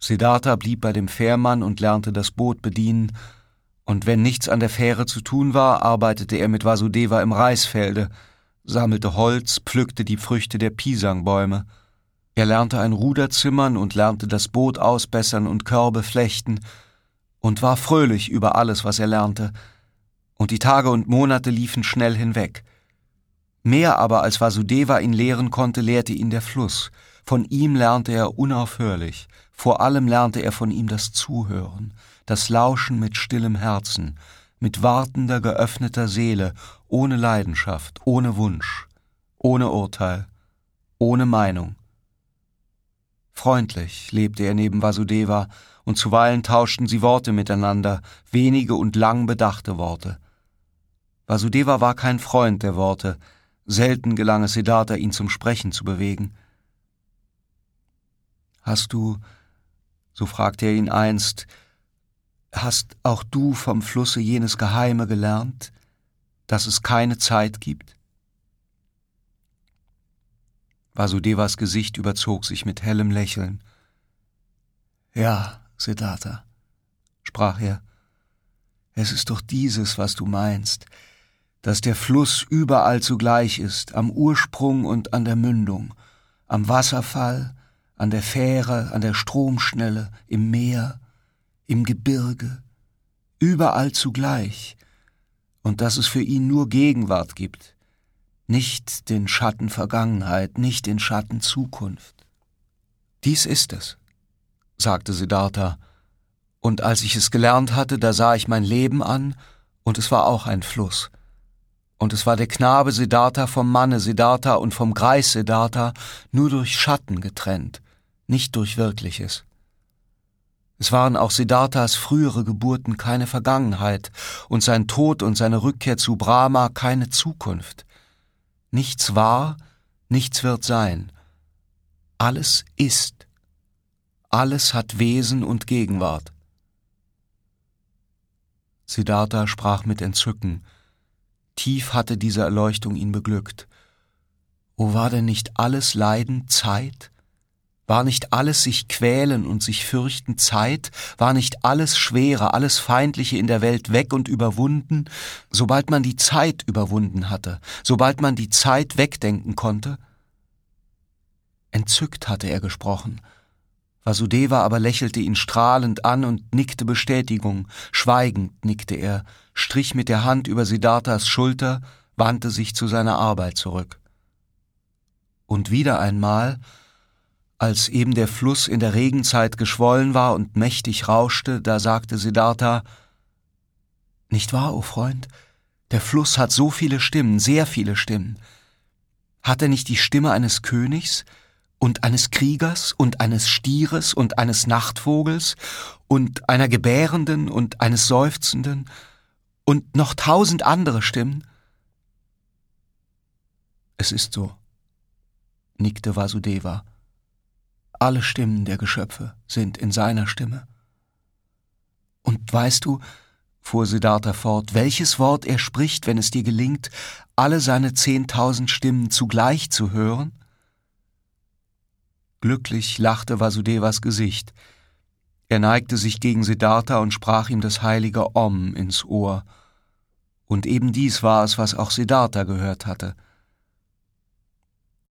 Siddhartha blieb bei dem Fährmann und lernte das Boot bedienen, und wenn nichts an der Fähre zu tun war, arbeitete er mit Vasudeva im Reisfelde, sammelte Holz, pflückte die Früchte der Pisangbäume. Er lernte ein Ruder zimmern und lernte das Boot ausbessern und Körbe flechten und war fröhlich über alles, was er lernte, und die Tage und Monate liefen schnell hinweg. Mehr aber als Vasudeva ihn lehren konnte, lehrte ihn der Fluss. Von ihm lernte er unaufhörlich. Vor allem lernte er von ihm das Zuhören, das Lauschen mit stillem Herzen, mit wartender, geöffneter Seele, ohne Leidenschaft, ohne Wunsch, ohne Urteil, ohne Meinung. Freundlich lebte er neben Vasudeva, und zuweilen tauschten sie Worte miteinander, wenige und lang bedachte Worte. Vasudeva war kein Freund der Worte, selten gelang es Siddhartha, ihn zum Sprechen zu bewegen. »Hast du«, so fragte er ihn einst, »hast auch du vom Flusse jenes Geheime gelernt, dass es keine Zeit gibt?« Vasudevas Gesicht überzog sich mit hellem Lächeln. »Ja, Siddhartha«, sprach er, »es ist doch dieses, was du meinst, dass der Fluss überall zugleich ist, am Ursprung und an der Mündung, am Wasserfall, an der Fähre, an der Stromschnelle, im Meer, im Gebirge, überall zugleich, und dass es für ihn nur Gegenwart gibt, nicht den Schatten Vergangenheit, nicht den Schatten Zukunft. Dies ist es«, sagte Siddhartha, »und als ich es gelernt hatte, da sah ich mein Leben an, und es war auch ein Fluss. Und es war der Knabe Siddhartha vom Manne Siddhartha und vom Greis Siddhartha nur durch Schatten getrennt, nicht durch Wirkliches. Es waren auch Siddharthas frühere Geburten keine Vergangenheit und sein Tod und seine Rückkehr zu Brahma keine Zukunft. Nichts war, nichts wird sein. Alles ist. Alles hat Wesen und Gegenwart.« Siddhartha sprach mit Entzücken. Tief hatte diese Erleuchtung ihn beglückt. O, war denn nicht alles Leiden Zeit? War nicht alles sich quälen und sich fürchten Zeit? War nicht alles Schwere, alles Feindliche in der Welt weg und überwunden, sobald man die Zeit überwunden hatte, sobald man die Zeit wegdenken konnte? Entzückt hatte er gesprochen. Vasudeva aber lächelte ihn strahlend an und nickte Bestätigung. Schweigend nickte er, strich mit der Hand über Siddharthas Schulter, wandte sich zu seiner Arbeit zurück. Und wieder einmal, als eben der Fluss in der Regenzeit geschwollen war und mächtig rauschte, da sagte Siddhartha: »Nicht wahr, o Freund? Der Fluss hat so viele Stimmen, sehr viele Stimmen. Hat er nicht die Stimme eines Königs und eines Kriegers und eines Stieres und eines Nachtvogels und einer Gebärenden und eines Seufzenden und noch 1000 andere Stimmen?« »Es ist so«, nickte Vasudeva. »Alle Stimmen der Geschöpfe sind in seiner Stimme.« »Und weißt du«, fuhr Siddhartha fort, »welches Wort er spricht, wenn es dir gelingt, alle seine 10.000 Stimmen zugleich zu hören?« Glücklich lachte Vasudevas Gesicht. Er neigte sich gegen Siddhartha und sprach ihm das heilige Om ins Ohr. Und eben dies war es, was auch Siddhartha gehört hatte.